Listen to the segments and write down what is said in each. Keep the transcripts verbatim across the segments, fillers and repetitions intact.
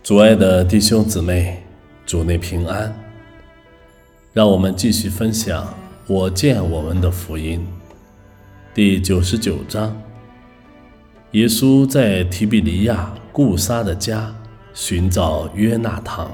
主爱的弟兄姊妹，主内平安。让我们继续分享我见我们的福音第九十九章。耶稣在提比利亚顾撒的家寻找约纳堂。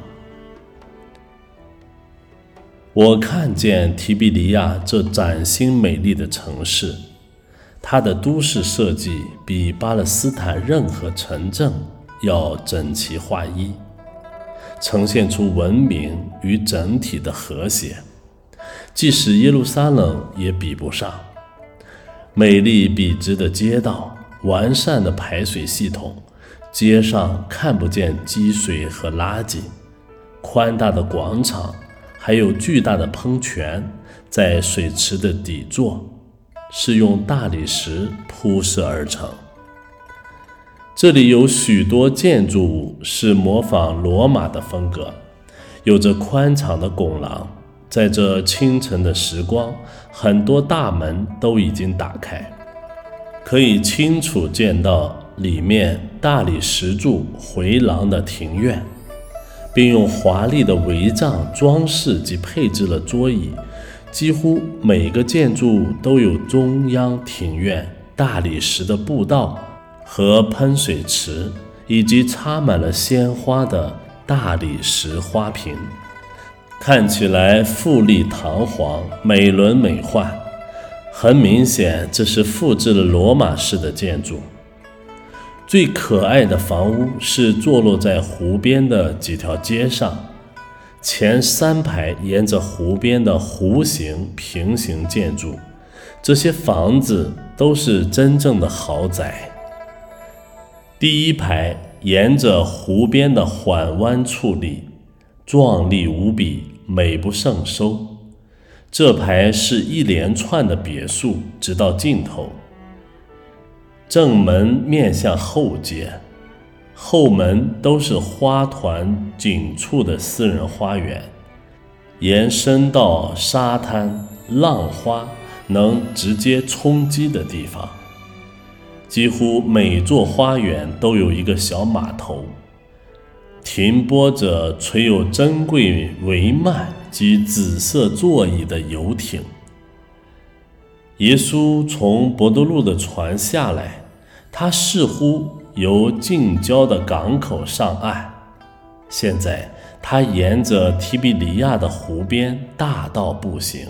我看见提比利亚这崭新美丽的城市，它的都市设计比巴勒斯坦任何城镇要整齐划一，呈现出文明与整体的和谐，即使耶路撒冷也比不上。美丽笔直的街道，完善的排水系统，街上看不见积水和垃圾，宽大的广场，还有巨大的喷泉，在水池的底座是用大理石铺设而成。这里有许多建筑物是模仿罗马的风格，有着宽敞的拱廊。在这清晨的时光，很多大门都已经打开，可以清楚见到里面大理石柱回廊的庭院，并用华丽的帷帐装饰及配置了桌椅。几乎每个建筑物都有中央庭院、大理石的步道和喷水池，以及插满了鲜花的大理石花瓶，看起来富丽堂皇，美轮美奂。很明显，这是复制了罗马式的建筑。最可爱的房屋是坐落在湖边的几条街上，前三排沿着湖边的弧形平行建筑，这些房子都是真正的豪宅。第一排沿着湖边的缓弯矗立，壮丽无比，美不胜收。这排是一连串的别墅，直到尽头。正门面向后街，后门都是花团锦簇的私人花园，延伸到沙滩，浪花能直接冲击的地方。几乎每座花园都有一个小码头，停泊着垂有珍贵帷幔及紫色座椅的游艇。耶稣从伯多禄的船下来，他似乎由近郊的港口上岸。现在他沿着提比利亚的湖边大道步行。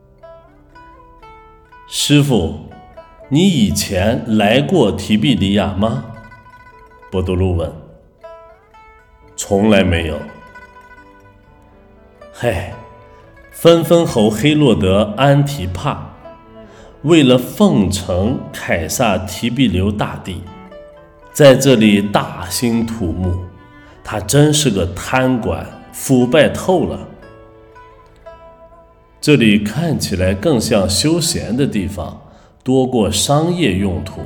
师父，你以前来过提比利亚吗？伯多禄问。从来没有。嘿，分封侯黑落德安提帕为了奉承凯撒提比留大帝，在这里大兴土木，他真是个贪官，腐败透了。这里看起来更像休闲的地方，多过商业用途。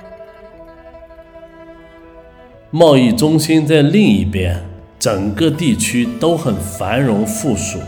贸易中心在另一边，整个地区都很繁荣富庶。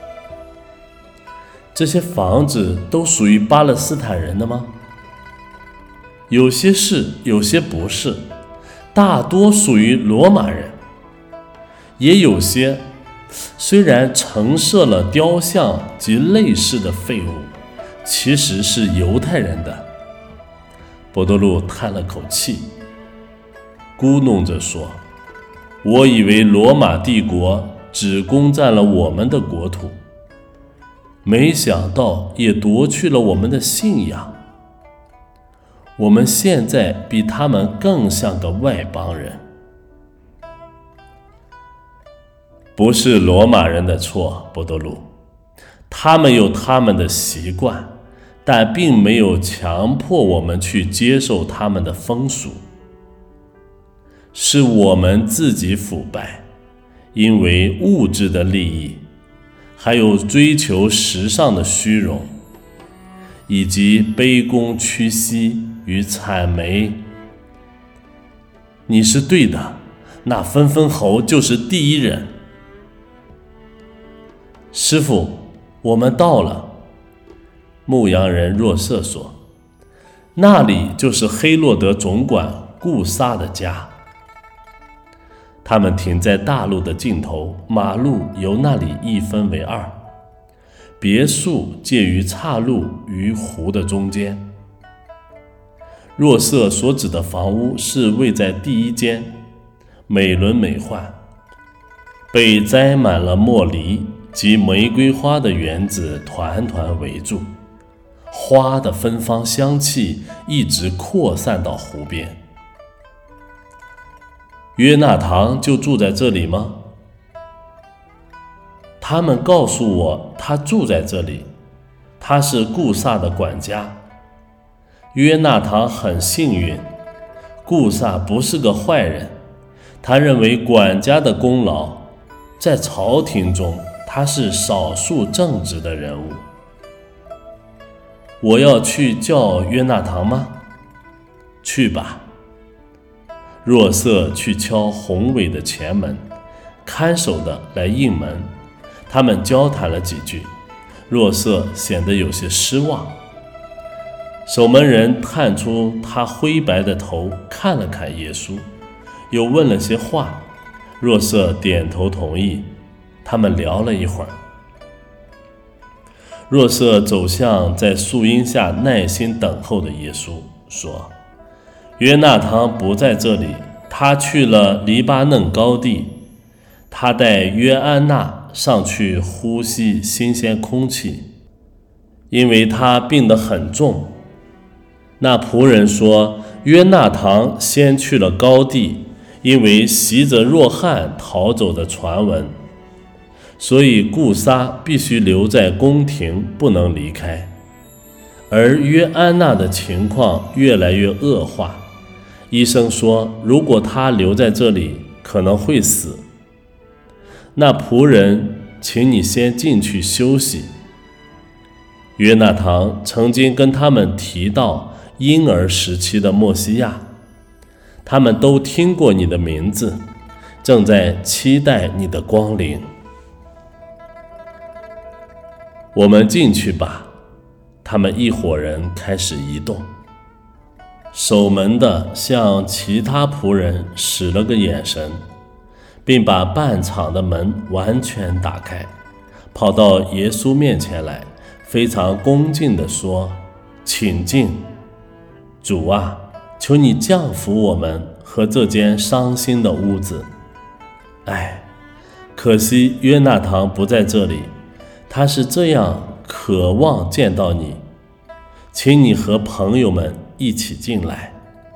这些房子都属于巴勒斯坦人的吗？有些是，有些不是，大多属于罗马人。也有些虽然陈设了雕像及类似的废物，其实是犹太人的。伯多禄叹了口气，咕哝着说，我以为罗马帝国只攻占了我们的国土，没想到也夺去了我们的信仰。我们现在比他们更像个外邦人。不是罗马人的错，伯多禄，他们有他们的习惯，但并没有强迫我们去接受他们的风俗。是我们自己腐败，因为物质的利益，还有追求时尚的虚荣，以及卑躬屈膝与谄媚。你是对的，那分封侯就是第一人。师父，我们到了。牧羊人若瑟说，那里就是黑落德总管顾撒的家。 他们停在大路的尽头，马路由那里一分为二，别墅介于岔路与湖的中间。若瑟所指的房屋是位在第一间，美轮美奂，被栽满了茉莉及玫瑰花的园子团团围住，花的芬芳香气一直扩散到湖边。约纳堂就住在这里吗？他们告诉我他住在这里，他是顾萨的管家。约纳堂很幸运，顾萨不是个坏人，他认为管家的功劳在朝廷中他是少数正直的人物。我要去叫约纳堂吗？去吧。若瑟去敲宏伟的前门，看守的来应门，他们交谈了几句，若瑟显得有些失望。守门人探出他灰白的头看了看耶稣，又问了些话，若瑟点头同意。他们聊了一会儿，若瑟走向在树荫下耐心等候的耶稣，说：约纳堂不在这里，他去了黎巴嫩高地，他带约安娜上去呼吸新鲜空气，因为他病得很重。那仆人说，约纳堂先去了高地，因为袭着若翰逃走的传闻，所以顾撒必须留在宫廷，不能离开。而约安娜的情况越来越恶化，医生说，如果他留在这里，可能会死。那仆人，请你先进去休息。约纳堂曾经跟他们提到婴儿时期的默西亚，他们都听过你的名字，正在期待你的光临。我们进去吧。他们一伙人开始移动。守门的向其他仆人使了个眼神，并把半敞的门完全打开，跑到耶稣面前来，非常恭敬地说：请进。主啊，求你降服我们和这间伤心的屋子。哎，可惜约纳堂不在这里，他是这样渴望见到你，请你和朋友们一起进来。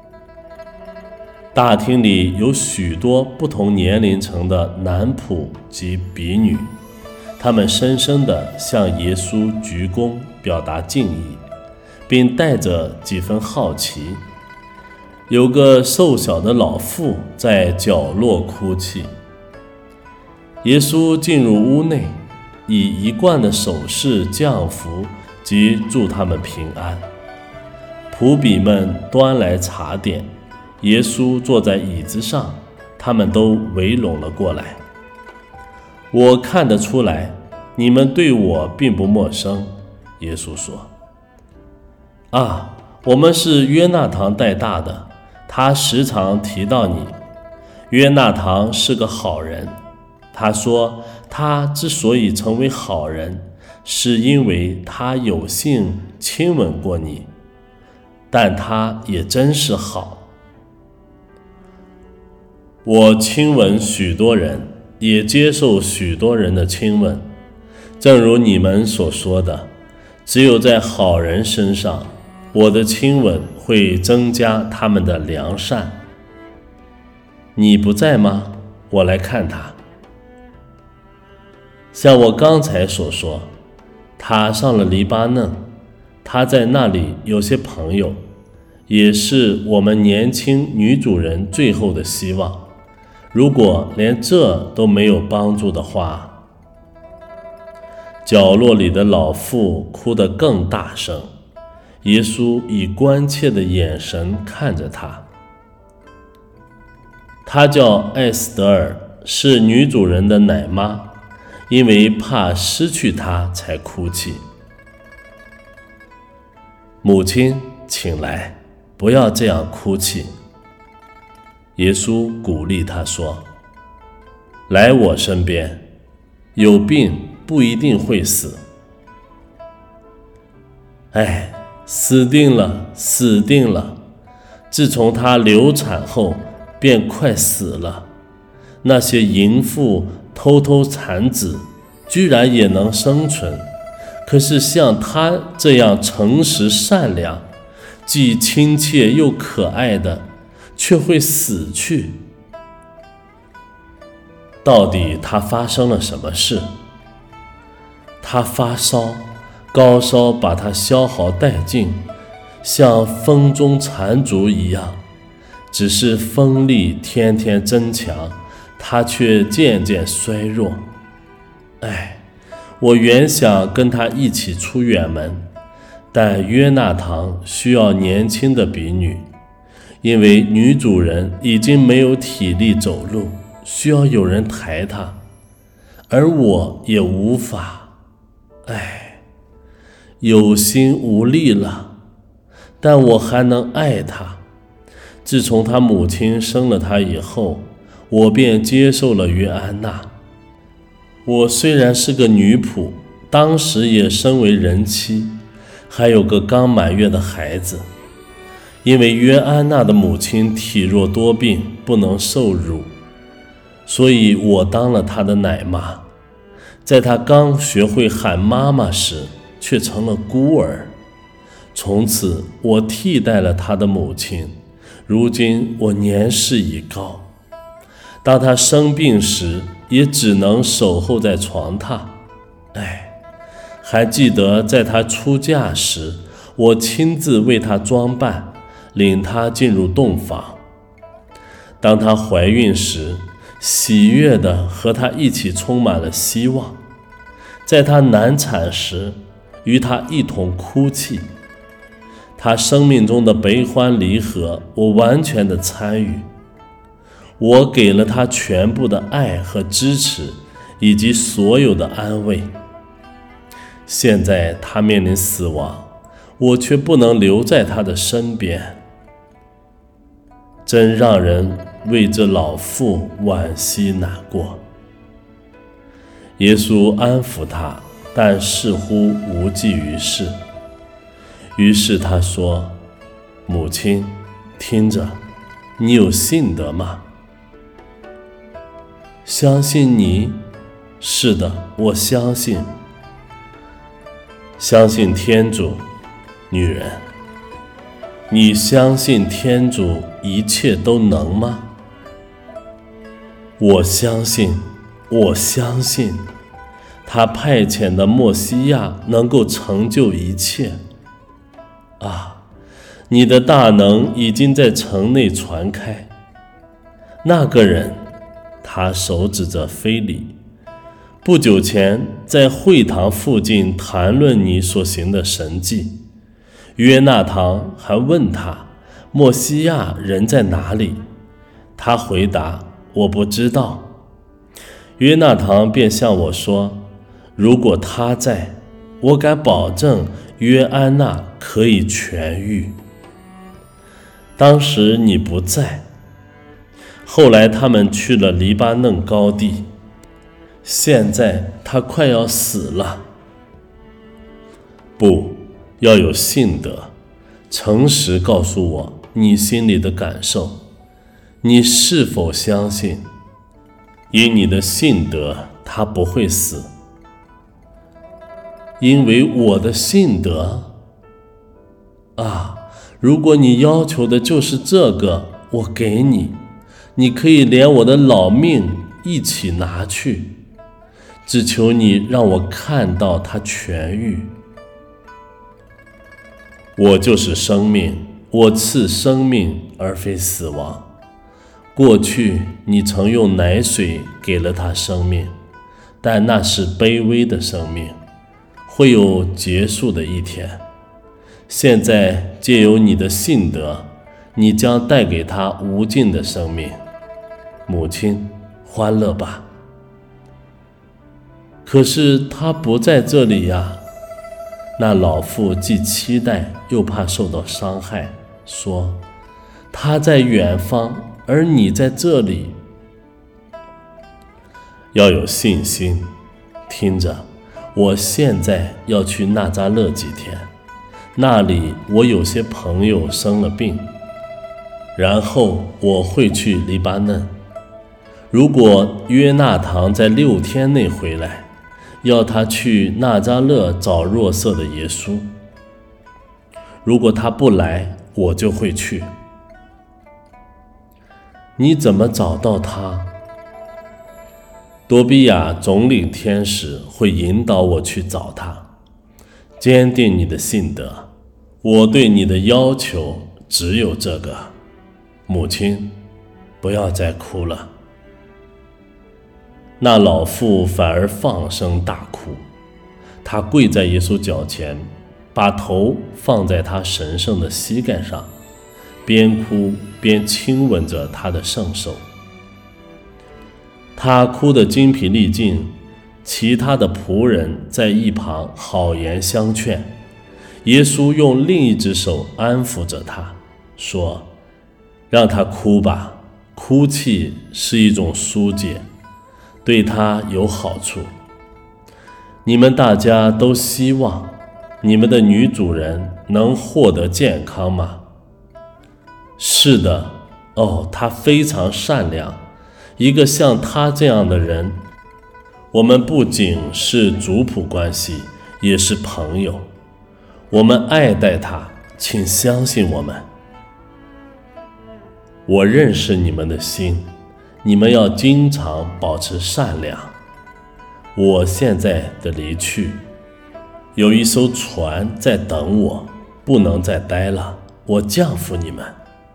大厅里有许多不同年龄层的男仆及婢女，他们深深地向耶稣鞠躬，表达敬意，并带着几分好奇。有个瘦小的老妇在角落哭泣。耶稣进入屋内，以一贯的手势降服及祝他们平安。仆婢们端来茶点，耶稣坐在椅子上，他们都围拢了过来。我看得出来，你们对我并不陌生，耶稣说。啊，我们是约纳堂带大的，他时常提到你。约纳堂是个好人，他说他之所以成为好人，是因为他有幸亲吻过你，但他也真是好。我亲吻许多人，也接受许多人的亲吻，正如你们所说的，只有在好人身上，我的亲吻会增加他们的良善。你不在吗？我来看他。像我刚才所说，他上了黎巴嫩，他在那里有些朋友，也是我们年轻女主人最后的希望。如果连这都没有帮助的话，角落里的老妇哭得更大声。耶稣以关切的眼神看着她。她叫艾斯德尔，是女主人的奶妈，因为怕失去她才哭泣。母亲，请来，不要这样哭泣。耶稣鼓励她说： 来我身边，有病不一定会死。哎，死定了，死定了！自从她流产后，便快死了。那些淫妇偷偷产子，居然也能生存。可是像她这样诚实善良，既亲切又可爱的，却会死去。到底她发生了什么事？她发烧，高烧把她消耗殆尽，像风中残烛一样。只是风力天天增强，她却渐渐衰弱。哎，我原想跟她一起出远门，但约纳堂需要年轻的婢女，因为女主人已经没有体力走路，需要有人抬她，而我也无法，哎，有心无力了。但我还能爱她。自从她母亲生了她以后，我便接受了约安娜。我虽然是个女仆，当时也身为人妻，还有个刚满月的孩子。因为约安娜的母亲体弱多病，不能受乳，所以我当了她的奶妈。在她刚学会喊妈妈时，却成了孤儿。从此我替代了她的母亲。如今我年事已高，当她生病时，也只能守候在床榻。哎，还记得在她出嫁时，我亲自为她装扮，领她进入洞房。当她怀孕时，喜悦地和她一起充满了希望。在她难产时，与她一同哭泣。她生命中的悲欢离合，我完全的参与。我给了她全部的爱和支持，以及所有的安慰。现在她面临死亡，我却不能留在她的身边，真让人为这老妇惋惜难过。耶稣安抚她，但似乎无济于事。于是他说：母亲，听着，你有信德吗？相信你？是的，我相信。相信天主。女人，你相信天主一切都能吗？我相信，我相信，他派遣的默西亚能够成就一切。啊，你的大能已经在城内传开。那个人，他手指着非礼，不久前在会堂附近谈论你所行的神迹。约纳堂还问他，默西亚人在哪里？他回答，我不知道。约纳堂便向我说，如果他在，我敢保证约安娜可以痊愈。当时你不在，后来他们去了黎巴嫩高地，现在他快要死了。不，要有信德，诚实告诉我你心里的感受，你是否相信？以你的信德，他不会死。因为我的信德啊，如果你要求的就是这个，我给你，你可以连我的老命一起拿去，只求你让我看到它痊愈。我就是生命，我赐生命而非死亡。过去你曾用奶水给了他生命，但那是卑微的生命，会有结束的一天。现在借由你的信德，你将带给他无尽的生命。母亲，欢乐吧。可是他不在这里呀。那老妇既期待又怕受到伤害，说：他在远方，而你在这里。 要有信心。听着，我现在要去纳扎勒几天，那里我有些朋友生了病，然后我会去黎巴嫩。如果约纳堂在六天内回来，要他去纳扎勒找若瑟的耶稣。如果他不来，我就会去。你怎么找到他？多比亚总领天使会引导我去找他。坚定你的信德，我对你的要求只有这个。母亲，不要再哭了。那老妇反而放声大哭，她跪在耶稣脚前，把头放在他神圣的膝盖上，边哭边亲吻着他的圣手。他哭得精疲力尽，其他的仆人在一旁好言相劝。耶稣用另一只手安抚着他，说：让他哭吧，哭泣是一种疏解，对他有好处。你们大家都希望你们的女主人能获得健康吗？是的，哦，她非常善良。一个像她这样的人，我们不仅是族谱关系，也是朋友。我们爱戴她，请相信我们。我认识你们的心，你们要经常保持善良。我现在的离去，有一艘船在等我，不能再待了，我降服你们。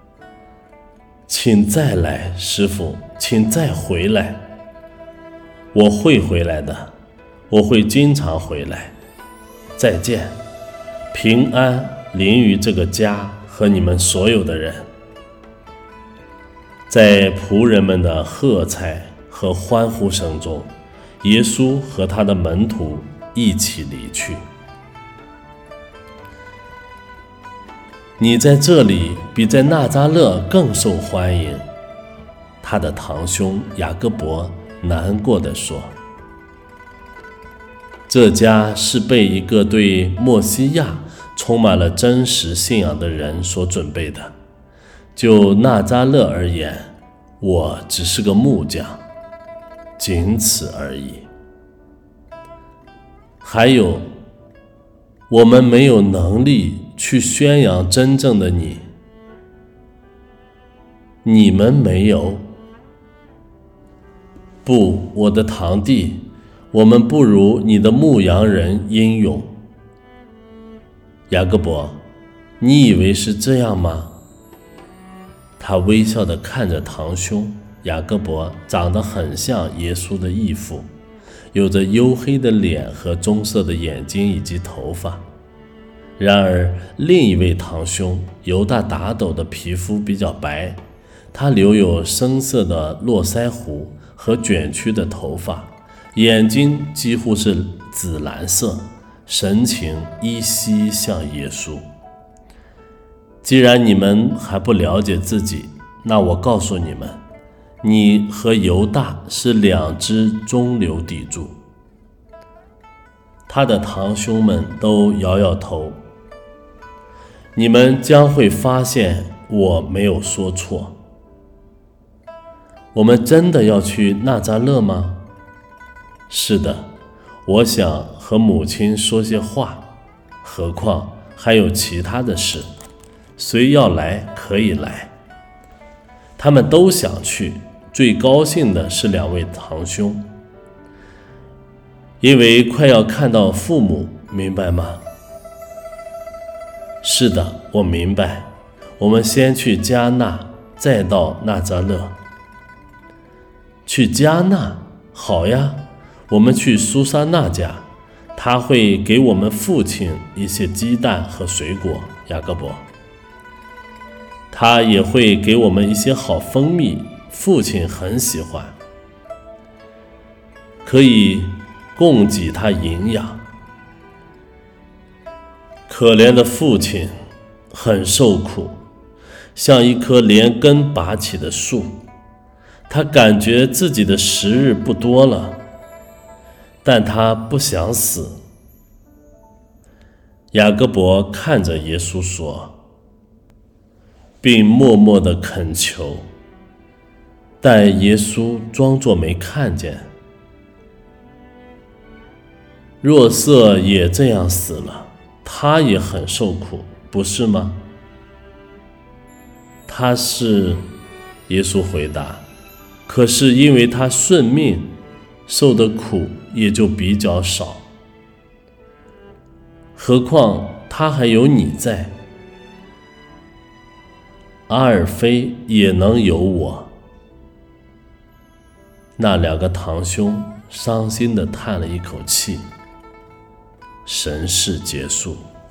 请再来，师父，请再回来。我会回来的，我会经常回来。再见，平安临于这个家和你们所有的人。在仆人们的喝彩和欢呼声中，耶稣和他的门徒一起离去。你在这里比在纳扎勒更受欢迎，他的堂兄雅各伯难过地说。这家是被一个对默西亚充满了真实信仰的人所准备的。就纳扎勒而言，我只是个木匠，仅此而已。还有，我们没有能力去宣扬真正的你。你们没有？不，我的堂弟，我们不如你的牧羊人英勇。雅各伯，你以为是这样吗？他微笑地看着堂兄。雅各伯长得很像耶稣的义父，有着黝黑的脸和棕色的眼睛以及头发。然而另一位堂兄犹大达斗的皮肤比较白，他留有深色的络腮胡和卷曲的头发，眼睛几乎是紫蓝色，神情依稀像耶稣。既然你们还不了解自己，那我告诉你们，你和犹大是两支中流砥柱。他的堂兄们都摇摇头。你们将会发现我没有说错。我们真的要去纳扎勒吗？是的，我想和母亲说些话，何况还有其他的事。谁要来可以来。他们都想去，最高兴的是两位堂兄，因为快要看到父母，明白吗？是的，我明白。我们先去迦纳，再到纳扎勒。去迦纳？好呀，我们去苏珊娜家，他会给我们父亲一些鸡蛋和水果。雅各伯，他也会给我们一些好蜂蜜，父亲很喜欢，可以供给他营养。可怜的父亲很受苦，像一棵连根拔起的树， 他感觉自己的时日不多了，但他不想死。雅各伯看着耶稣说，并默默地恳求，但耶稣装作没看见。若瑟也这样死了，他也很受苦，不是吗？他是，耶稣回答，可是因为他顺命，受的苦也就比较少。何况他还有你在，阿尔菲也能有我。那两个堂兄伤心地叹了一口气。神事结束。